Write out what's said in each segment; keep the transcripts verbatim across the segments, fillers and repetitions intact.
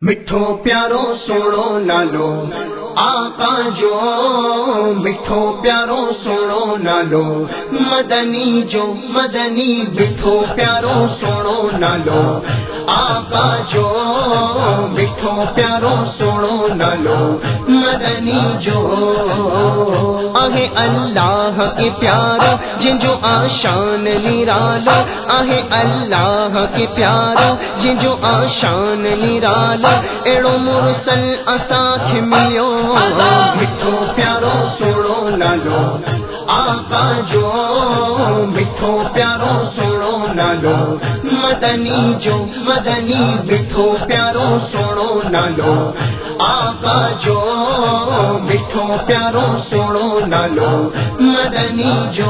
مٹھو پیارو سنو نالو آقا جو، مٹھو پیارو سنو نالو مدنی جو، مدنی مٹھو پیارو سنو نالو آقا جو، مٹھو پیارو سنو نالو مدنی جو۔ آہے اللہ کے پیارو جن جو آشان نرالا، آہے اللہ کے پیارو جن جو آشان نرالا، ایڑو مرسل اساکھ ملیو مٹھو پیارو سنو نالو آقا جو، مٹھو پیارو سنو نالو مدنی جو، مدنی مٹھو پیارو سنو نالو آقا جو، مٹھو پیارو سنو نالو مدنی جو۔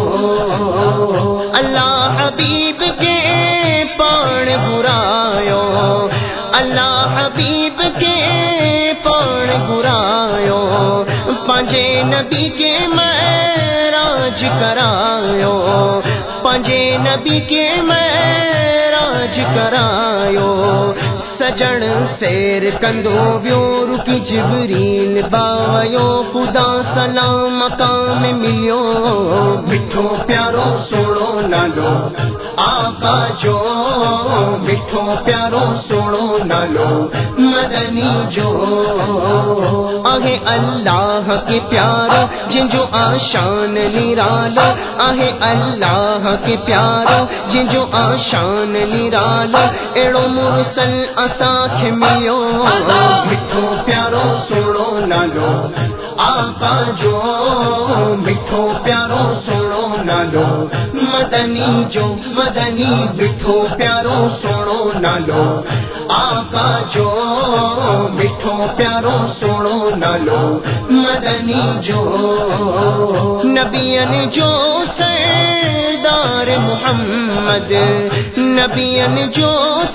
اللہ حبیب کے پان برایو، اللہ حبیب کے پان برایو، پنجے نبی کے معراج کرایو، پنجے نبی کے معراج کرایو، سجن سیر کندو بیو رکی جبریل باویو، خدا سلام مقام ملیو مٹھو پیارو سنو نالو آقا جو، مٹھو پیارو سنو نالو مدنی جو۔ آہے اللہ کے پیارو جن جو آشان نرالا، آہے اللہ کے پیارو جن جو آشان نرالا، ایڑو مرسل اساکھ ملیو مٹھو پیارو سنو نالو آقا جو، مٹھو پیارو سنو نالو مدنی جو، مدنی مٹھو پیارو سنو نالو آقا جو، مٹھو پیارو سنو نالو مدنی جو۔ نبیان جو سردار محمد، نبیان جو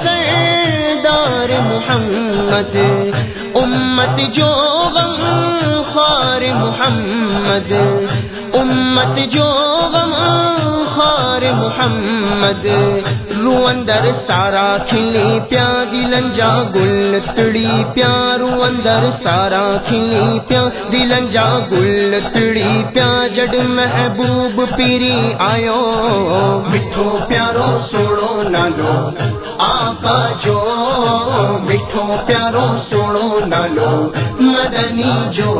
سردار محمد، امت جو غم خوار محمد، امت جو غم خوار محمد، رو اندر سارا کھلی پیا دلنجا گل تڑی پیا، رو اندر سارا کھلی پیا دلنجا گل تڑی پیا، جڈ محبوب پیری آیو مٹھو پیارو سنو نالو آقا جو، مٹھو پیارو سنو نالو مدنی جو۔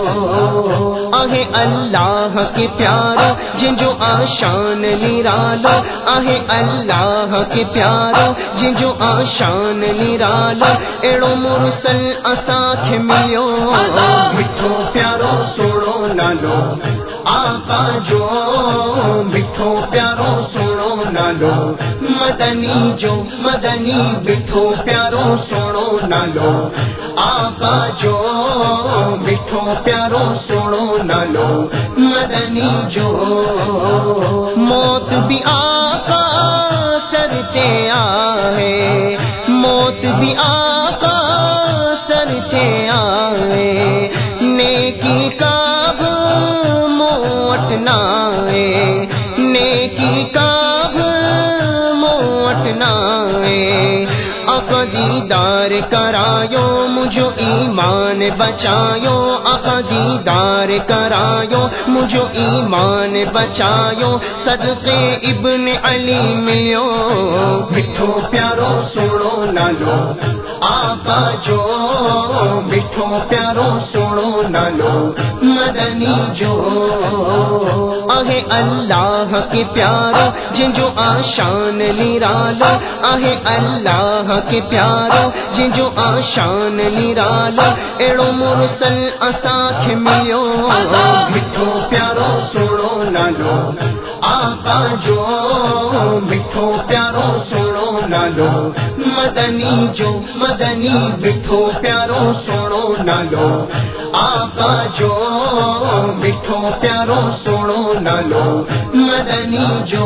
آہے اللہ کے پیارو جن جو آشان نرالا، آہے اللہ کے پیارو جن جو آشان نرالا، ایڑو مرسل اساکھ ملیو مٹھو پیارو سنو نالو آقا جو، مٹھو پیارو سنو نالو مدنی جو، مدنی مٹھو پیارو سنو نالو آقا جو، مٹھو پیارو سنو نالو مدنی جو۔ موت بھی آقا سر تے آئے، موت بھی آقا سر تے آئے، نیکی کا موت نہ آئے، نیکی کا موت نہ آئے، آقا دیدار کرایو مجھو ایمان بچایو، آقا دیدار کرایو مجھو ایمان بچایو، صدقے ابن علی ملیو مٹھو پیارو سنو نالو آقا جو، مٹھو پیارو سنو نالو مدنی جو۔ آہے اللہ کے پیارو جن جو آشان نرالا، آہے اللہ کے پیارو جن جو آشان نرالا، ایڑو مرسل اساکھ ملیو مٹھو پیارو سنو نالو آقا جو، مٹھو پیارو سنو نالو مدنی جو، مدنی مٹھو پیارو سنو نالو آقا جو، مٹھو پیارو سنو نالو مدنی جو۔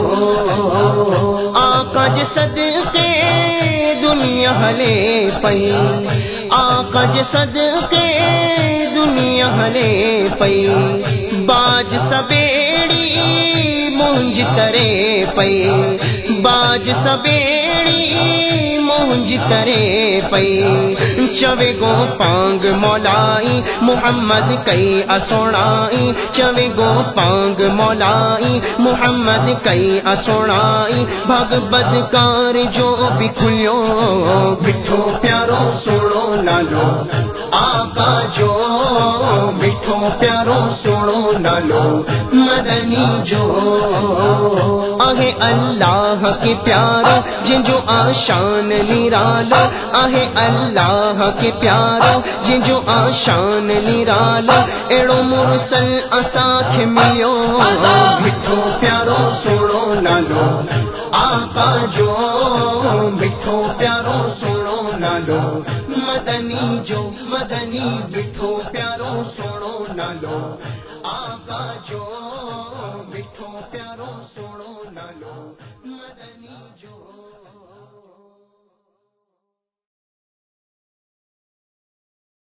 آقا جے صدقے دنیا ہلے پئی، آقا جے صدقے دنیا ہلے پئی، باج سبیڑی مونج ترے پئی، باج سبیڑی گونج کرے پئی چوے گو پانگ مولائی محمد کئی اسوڑائی چوے گو پانگ مولائی محمد کئی اسوڑائی بھگ بدکار جو بھی کھلیو مٹھو پیارو سوڑو نالو آقا جو مٹھو پیارو سوڑو نالو مدنی جو آہے اللہ کے پیارا جن جو آشان نرالا آہے اللہ کے پیارا جن جو آشان نرالا ایڑو مرسل اساکھ ملیو مٹھو پیارو سوڑو نالو آقا جو مٹھو پیارو سوڑو نالو مدنی جو مدنی مٹھو پیارو سوڑو نالو آقا جو مٹھو پیارو سوڑو نالو